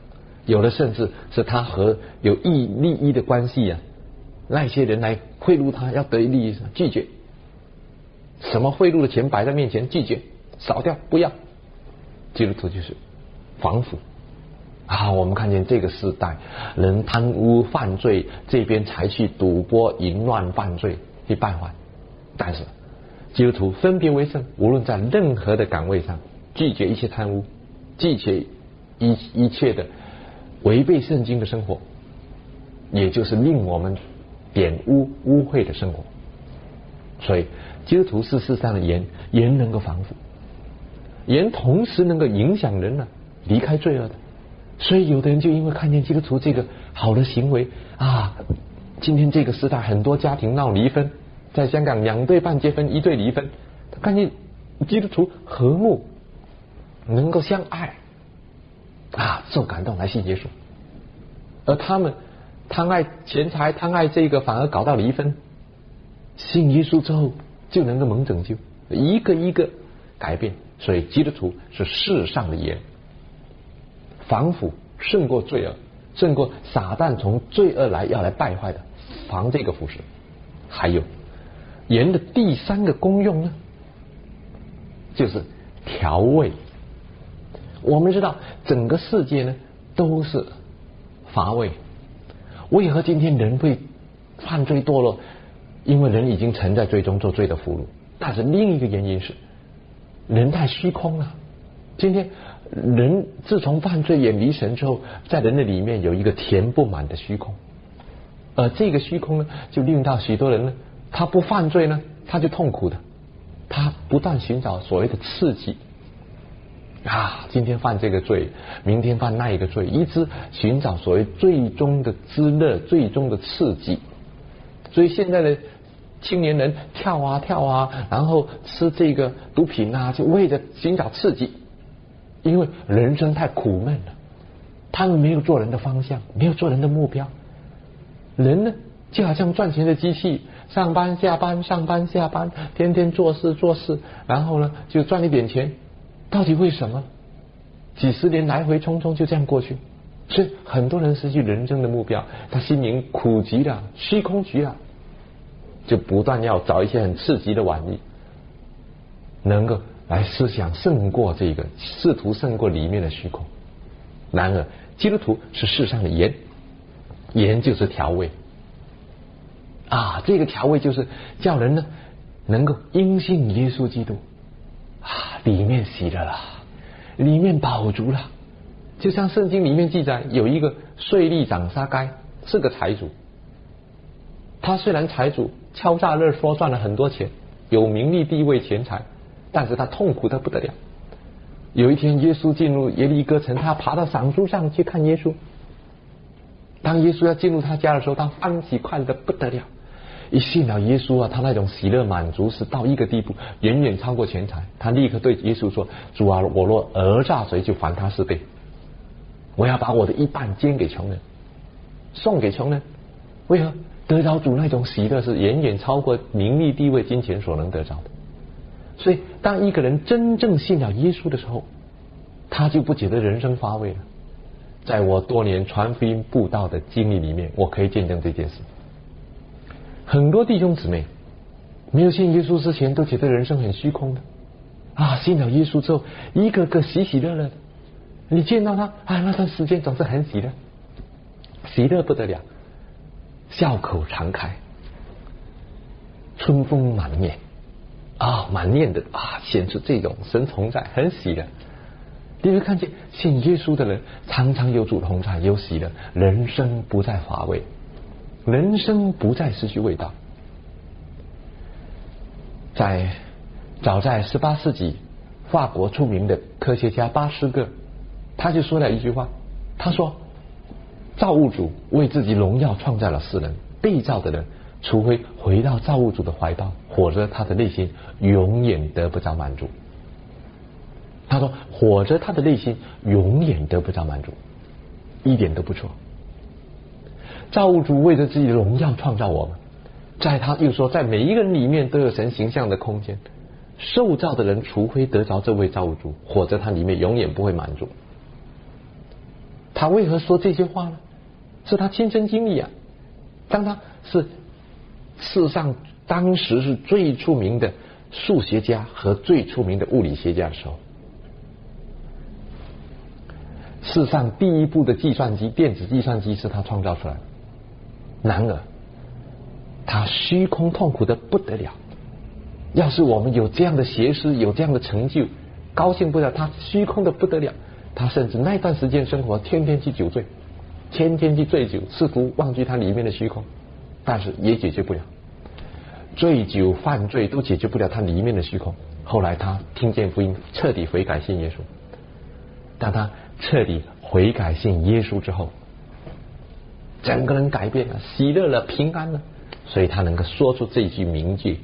有的甚至是他和有益利益的关系啊，那些人来贿赂他，要得利益，拒绝。什么贿赂的钱摆在面前，拒绝，扫掉，不要。基督徒就是防腐啊！我们看见这个时代，人贪污犯罪，这边才去赌博、淫乱、犯罪去败坏。但是基督徒分别为圣，无论在任何的岗位上，拒绝一切贪污，拒绝一一切的违背圣经的生活，也就是令我们玷污污秽的生活。所以基督徒是世上的盐，盐能够防腐，盐同时能够影响人呢、啊，离开罪恶的。所以有的人就因为看见基督徒这个好的行为啊，今天这个时代很多家庭闹离婚，在香港两对半结婚，一对离婚，他看见基督徒和睦，能够相爱啊，受感动来信耶稣。而他们贪爱钱财，贪爱这个，反而搞到离婚。信耶稣之后就能够蒙拯救，一个一个改变。所以基督徒是世上的盐，防腐胜过罪恶，胜过撒旦从罪恶来要来败坏的，防这个腐蚀。还有盐的第三个功用呢，就是调味。我们知道整个世界呢都是乏味，为何今天人会犯罪堕落？因为人已经沉在罪中，做罪的俘虏。但是另一个原因是人太虚空了。今天人自从犯罪远离神之后，在人的里面有一个填不满的虚空，而这个虚空呢，就令到许多人呢，他不犯罪呢，他就痛苦的，他不断寻找所谓的刺激啊，今天犯这个罪，明天犯那一个罪，一直寻找所谓最终的滋乐，最终的刺激。所以现在的青年人跳啊跳啊，然后吃这个毒品啊，就为了寻找刺激。因为人生太苦闷了，他们没有做人的方向，没有做人的目标。人呢，就好像赚钱的机器，上班下班上班下班，天天做事做事，然后呢就赚一点钱。到底为什么？几十年来回匆匆就这样过去，所以很多人失去人生的目标，他心灵苦极了，虚空极了，就不断要找一些很刺激的玩意，能够来思想胜过这个，试图胜过里面的虚空。然而基督徒是世上的盐，盐就是调味啊，这个调味就是叫人呢能够因信耶稣基督啊，里面喜乐了，里面饱足了。就像圣经里面记载，有一个税吏长撒该是个财主，他虽然财主，敲诈勒索赚了很多钱，有名利地位钱财，但是他痛苦得不得了。有一天耶稣进入耶利哥城，他爬到赏树上去看耶稣。当耶稣要进入他家的时候，他欢喜快乐得不得了。一信了耶稣啊，他那种喜乐满足是到一个地步，远远超过钱财。他立刻对耶稣说：主啊，我若讹诈谁，就还他四倍。我要把我的一半捐给穷人，送给穷人。为何？得着主那种喜乐是远远超过名利地位金钱所能得着的。所以当一个人真正信了耶稣的时候，他就不觉得人生乏味了。在我多年传福音布道的经历里面，我可以见证这件事。很多弟兄姊妹没有信耶稣之前都觉得人生很虚空的啊，信了耶稣之后一个个喜喜乐乐的，你见到他啊，那段时间总是很喜乐，喜乐不得了，笑口常开，春风满面啊，满面的啊，显出这种神同在，很喜乐。你会看见信耶稣的人常常有主同在，有喜乐，人生不再乏味，人生不再失去味道。在早在十八世纪，法国出名的科学家巴斯克，他就说了一句话，他说：造物主为自己荣耀创造了世人，被造的人除非回到造物主的怀抱，或者他的内心永远得不着满足。他说或者他的内心永远得不着满足，一点都不错。造物主为着自己的荣耀创造我们，在他又说在每一个人里面都有神形象的空间，受造的人除非得着这位造物主，或者他里面永远不会满足。 他为何说这些话呢？是他亲身经历啊。当他是世上当时是最出名的数学家和最出名的物理学家的时候，世上第一部的计算机，电子计算机是他创造出来的。然而他虚空痛苦的不得了。要是我们有这样的学识，有这样的成就，高兴不了，他虚空的不得了。他甚至那段时间生活天天去酒醉，天天去醉酒，试图忘记他里面的虚空，但是也解决不了。醉酒犯罪都解决不了他里面的虚空。后来他听见福音，彻底悔改信耶稣。当他彻底悔改信耶稣之后，整个人改变了，喜乐了，平安了，所以他能够说出这句名句：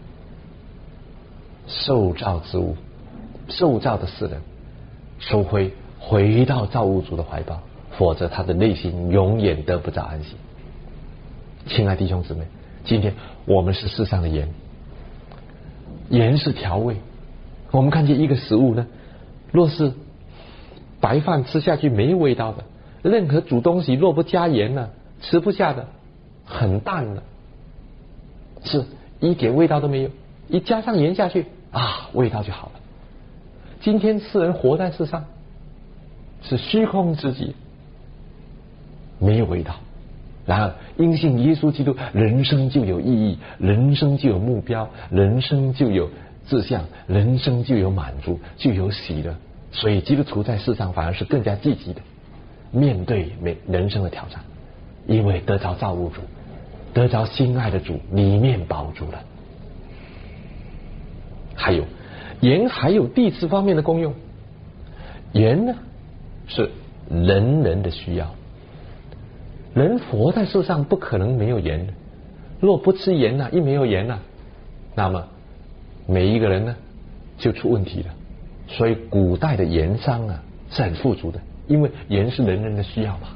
受造之物，受造的世人，除非回到造物主的怀抱，否则他的内心永远得不着安息。亲爱弟兄姊妹，今天我们是世上的盐，盐是调味。我们看见一个食物呢，若是白饭吃下去没有味道的，任何煮东西若不加盐呢，吃不下的，很淡的，是一点味道都没有。一加上盐下去啊，味道就好了。今天世人活在世上是虚空之极，没有味道。然而因信耶稣基督，人生就有意义，人生就有目标，人生就有志向，人生就有满足，就有喜乐。所以基督徒在世上反而是更加积极的面对每人生的挑战，因为得着造物主，得着心爱的主，里面饱足了。还有盐还有第四方面的功用，盐呢是人人的需要。人活在世上不可能没有盐的，若不吃盐呢、啊，一没有盐呢、啊，那么每一个人呢就出问题了。所以古代的盐商啊是很富足的，因为盐是人人的需要嘛。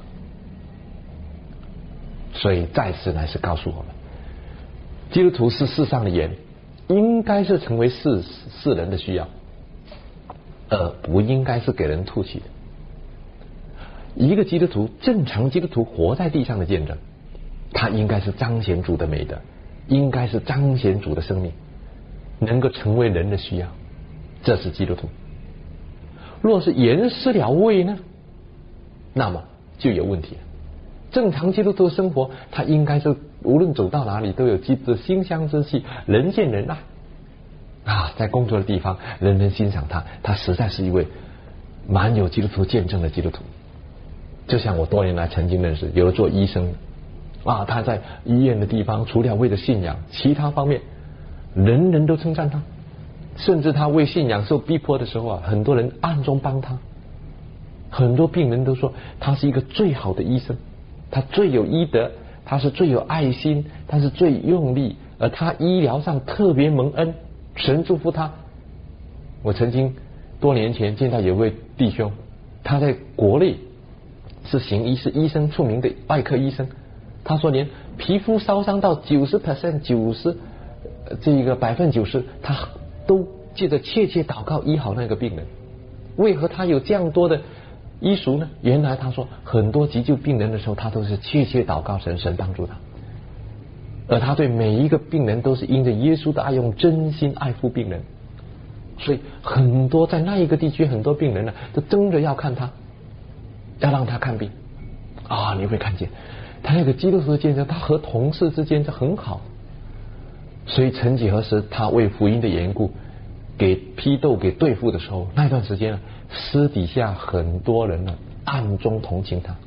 所以再次来是告诉我们，基督徒是世上的盐，应该是成为世世人的需要，而不应该是给人吐气的。一个基督徒，正常基督徒活在地上的见证，他应该是彰显主的美德，应该是彰显主的生命，能够成为人的需要，这是基督徒。若是盐失了味呢，那么就有问题了。正常基督徒的生活，他应该是无论走到哪里都有基督的馨香之气，人见人爱啊，在工作的地方人人欣赏他，他实在是一位蛮有基督徒见证的基督徒。就像我多年来曾经认识有的做医生啊，他在医院的地方除了为了信仰，其他方面人人都称赞他，甚至他为信仰受逼迫的时候啊，很多人暗中帮他，很多病人都说他是一个最好的医生，他最有医德，他是最有爱心，他是最用力，而他医疗上特别蒙恩，神祝福他。我曾经多年前见到有位弟兄，他在国内是行医，是医生，出名的外科医生。他说连皮肤烧伤到九十 percent 九十这个百分之九十，他都借着切切祷告医好那个病人。为何他有这样多的医术呢？原来他说很多急救病人的时候，他都是切切祷告神，神帮助他。而他对每一个病人都是因着耶稣的爱，用真心爱护病人。所以很多在那一个地区，很多病人呢都争着要看他，要让他看病啊！你会看见他那个基督徒的见证，他和同事之间是很好。所以曾几何时，他为福音的缘故给批斗给对付的时候，那段时间呢，私底下很多人呢暗中同情他。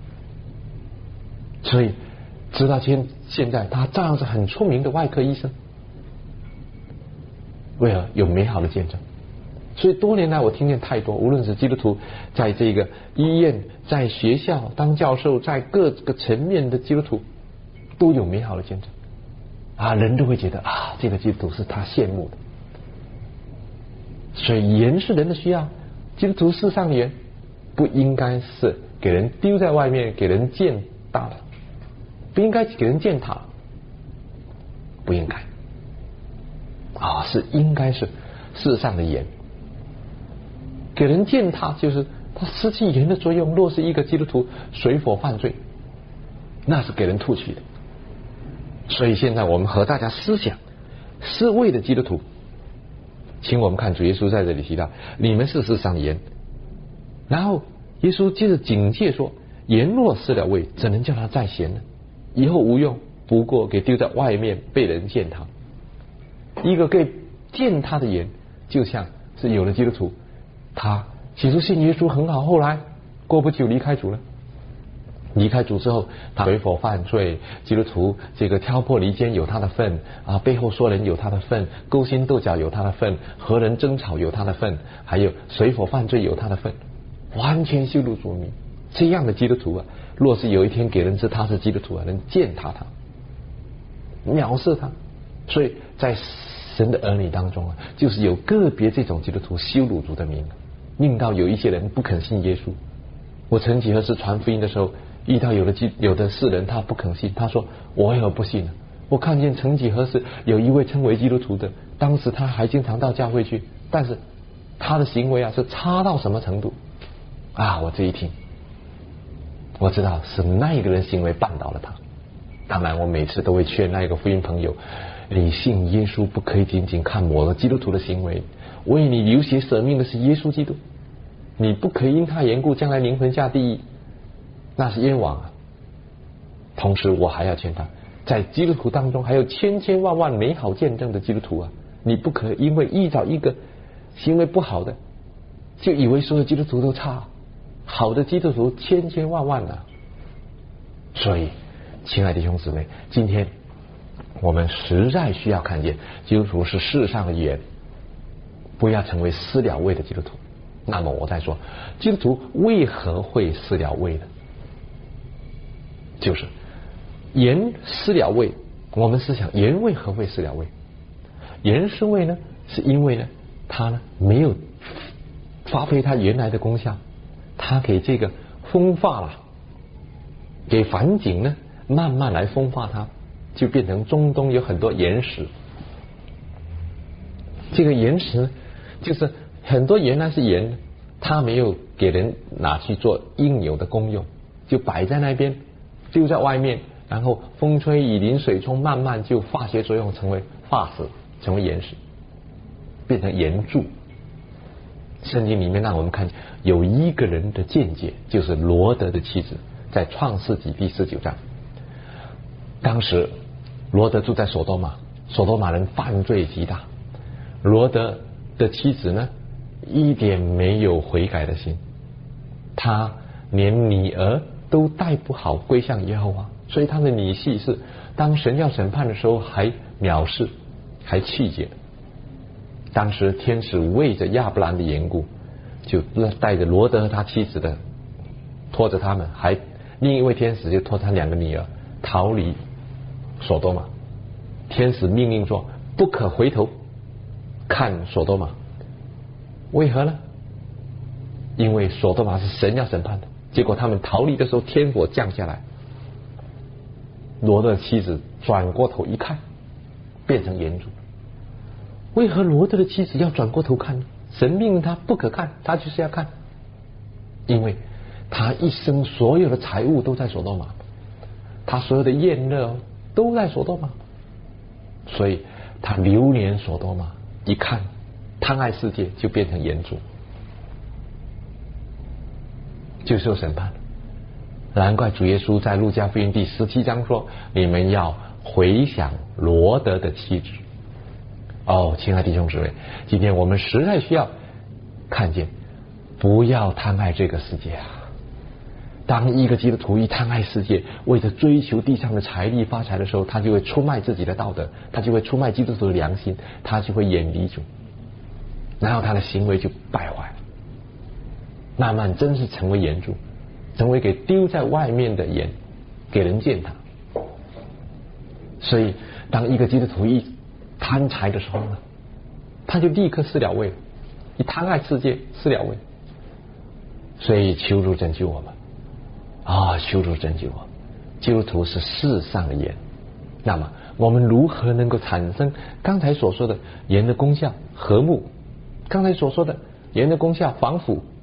所以直到现现在，他照样是很出名的外科医生。为何有美好的见证？所以多年来我听见太多，无论是基督徒在这个医院、在学校当教授，在各个层面的基督徒都有美好的见证啊，人都会觉得啊，这个基督徒是他羡慕的。所以盐是人的需要，基督徒世上的盐不应该是给人丢在外面，给人践踏的，不应该给人践踏，不应该啊，是应该是世上的盐。给人践踏就是它失去盐的作用。若是一个基督徒水火犯罪，那是给人吐气的。所以现在我们和大家思想，是为的基督徒，请我们看主耶稣在这里提到，你们是世上的盐。然后耶稣接着警戒说，盐若失了味，怎能叫它再咸呢？以后无用，不过给丢在外面，被人践踏。一个给践踏的盐，就像是有了基督徒，他起初信耶稣很好，后来过不久离开主了。离开主之后，他水火犯罪，基督徒这个挑拨离间有他的份啊，背后说人有他的份，勾心斗角有他的份，和人争吵有他的份，还有水火犯罪有他的份，完全羞辱主名。这样的基督徒啊，若是有一天给人知他是基督徒啊，能践踏他，藐视他。所以在神的儿女当中啊，就是有个别这种基督徒羞辱主的名，令到有一些人不肯信耶稣。我曾几何时传福音的时候，遇到有的有的世人他不肯信，他说我为何不信呢？我看见曾几何时有一位称为基督徒的，当时他还经常到教会去，但是他的行为啊是差到什么程度啊！我这一听，我知道是那一个人行为绊倒了他。当然我每次都会劝那一个福音朋友，你信耶稣不可以仅仅看我的基督徒的行为，为你流血舍命的是耶稣基督，你不可以因他缘故将来灵魂下地狱，那是冤枉啊。同时我还要劝他，在基督徒当中还有千千万万美好见证的基督徒啊，你不可因为遇到一个行为不好的就以为所有基督徒都差，好的基督徒千千万万啊。所以亲爱的弟兄姊妹，今天我们实在需要看见基督徒是世上的盐，不要成为失了味的基督徒。那么我再说，基督徒为何会失了味呢？就是盐失了味，我们思想盐为何会失了味？盐失味呢，是因为呢它呢没有发挥它原来的功效，它给这个风化了，给环境呢慢慢来风化它，就变成中东有很多岩石。这个岩石呢，就是很多原来是盐，它没有给人拿去做应有的功用，就摆在那边，就在外面，然后风吹雨淋水冲，慢慢就化学作用成为化石，成为岩石，变成岩柱。圣经里面让我们看有一个人的见解，就是罗德的妻子，在创世纪第十九章。当时罗德住在所多玛，所多玛人犯罪极大，罗德的妻子呢一点没有悔改的心，他连女儿都带不好归向耶和华，所以他的女婿是当神要审判的时候还藐视，还弃绝。当时天使为着亚伯兰的缘故，就带着罗德和他妻子的拖着他们，还另一位天使就拖他两个女儿逃离所多玛。天使命令说不可回头看所多玛，为何呢？因为所多玛是神要审判的。结果他们逃离的时候，天火降下来，罗德的妻子转过头一看，变成岩柱。为何罗德的妻子要转过头看呢？神命令他不可看，他就是要看，因为他一生所有的财物都在所多玛，他所有的宴乐都在所多玛，所以他流连所多玛，一看贪爱世界，就变成岩柱，就受审判。难怪主耶稣在路加福音第十七章说，你们要回想罗德的妻子。哦，亲爱的弟兄姊妹，今天我们实在需要看见，不要贪爱这个世界啊！当一个基督徒一贪爱世界，为着追求地上的财力发财的时候，他就会出卖自己的道德，他就会出卖基督徒的良心，他就会远离主，然后他的行为就败坏了，慢慢真是成为盐柱，成为给丢在外面的盐，给人践踏。所以当一个基督徒一贪财的时候呢，他就立刻失了味，一贪爱世界失了味。所以求主拯救我们啊！求主拯救我们！基督徒是世上的盐，那么我们如何能够产生刚才所说的盐的功效？和睦。刚才所说的盐的功效，防腐，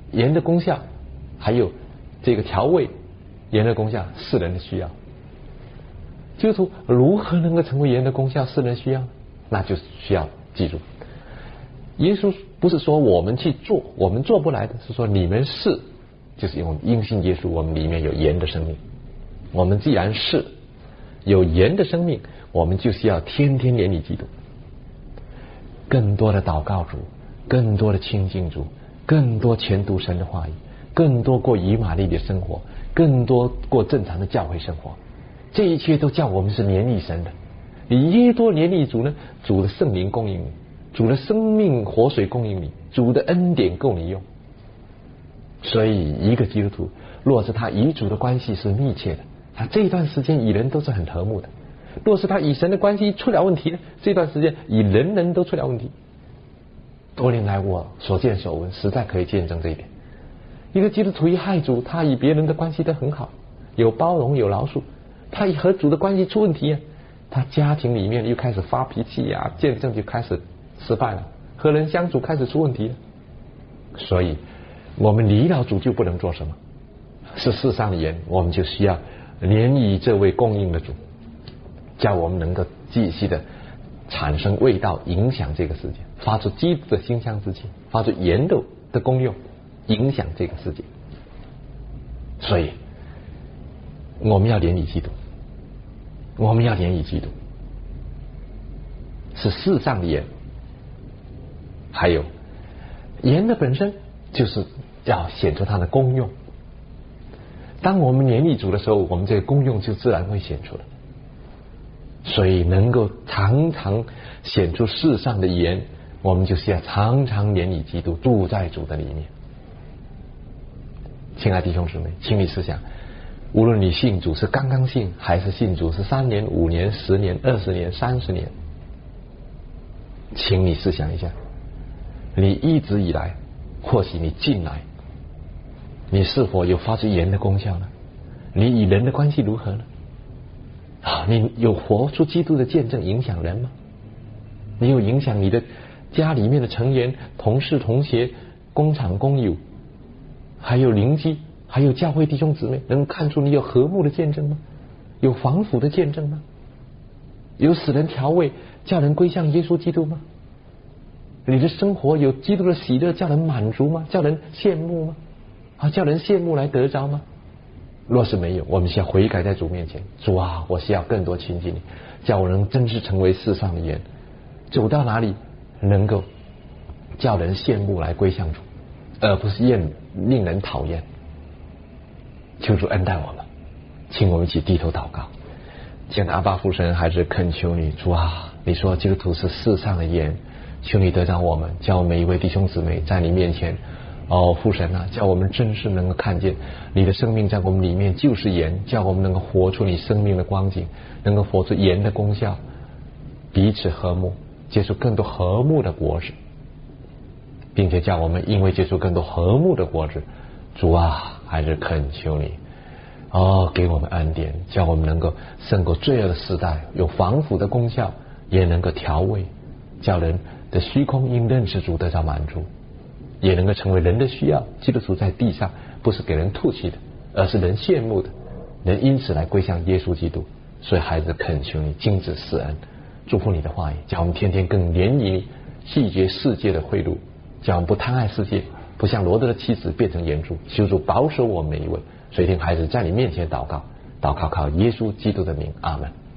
盐的功效，还有这个调味盐的功效，世人的需要。基督徒如何能够成为盐的功效，世人需要？那就需要记住，耶稣不是说我们去做，我们做不来的，是说你们是，就是因为因信耶稣，我们里面有盐的生命。我们既然是有盐的生命，我们就需要天天怜悯基督，更多的祷告主，更多的亲近主，更多全读神的话语，更多过以马内利的生活，更多过正常的教会生活。这一切都叫我们是怜悯神的。你越多怜悯主呢，主的圣灵供应你，主的生命活水供应你，主的恩典够你用。所以一个基督徒若是他与主的关系是密切的，他这段时间与人都是很和睦的。若是他与神的关系出了问题呢，这段时间与人人都出了问题。多年来我所见所闻，实在可以见证这一点。一个基督徒一害主，他与别人的关系都很好，有包容有饶恕。他与和主的关系出问题啊，他家庭里面又开始发脾气啊，见证就开始失败了，和人相处开始出问题了。所以我们离了主就不能做什么，是世上的盐，我们就需要怜悯这位供应的主，叫我们能够继续的产生味道，影响这个世界，发出基督的馨香之气，发出盐的的功用，影响这个世界。所以我们要怜悯基督，我们要怜悯基督，是世上的盐。还有盐的本身就是要显出它的功用。当我们怜悯主的时候，我们这个功用就自然会显出来。所以能够常常显出世上的盐，我们就是要常常怜悯基督，住在主的里面。亲爱的弟兄姊妹，请你思想，无论你信主是刚刚信，还是信主是三年、五年、十年、二十年、三十年，请你思想一下，你一直以来，或许你进来，你是否有发出盐的功效呢？你与人的关系如何呢？啊，你有活出基督的见证，影响人吗？你有影响你的家里面的成员、同事、同学、工厂工友，还有邻居，还有教会弟兄姊妹，能看出你有和睦的见证吗？有防腐的见证吗？有使人调味，叫人归向耶稣基督吗？你的生活有基督的喜乐，叫人满足吗？叫人羡慕吗？啊，叫人羡慕来得着吗？若是没有，我们需要悔改在主面前。主啊，我需要更多亲近你，叫我能真是成为世上的盐，走到哪里能够叫人羡慕来归向主，而不是厌令人讨厌。求主恩待我们，请我们一起低头祷告。亲爱的阿爸父神，还是恳求你，主啊，你说基督徒是世上的盐，求你得着我们，叫每一位弟兄姊妹在你面前，哦，父神啊，叫我们真是能够看见你的生命在我们里面就是盐，叫我们能够活出你生命的光景，能够活出盐的功效，彼此和睦，结出更多和睦的果子，并且叫我们因为结出更多和睦的果子，主啊，还是恳求你，哦，给我们恩典，叫我们能够胜过罪恶的时代，有防腐的功效，也能够调味，叫人的虚空因认识主得到满足，也能够成为人的需要。基督徒在地上不是给人唾弃的，而是人羡慕的，人因此来归向耶稣基督。所以孩子恳求你亲自施恩，祝福你的话语，叫我们天天更怜悯你，拒绝世界的贿赂，叫我们不贪爱世界，不像罗德的妻子变成盐柱。求主保守我们每一位。所以听孩子在你面前祷告，祷告靠耶稣基督的名，阿们。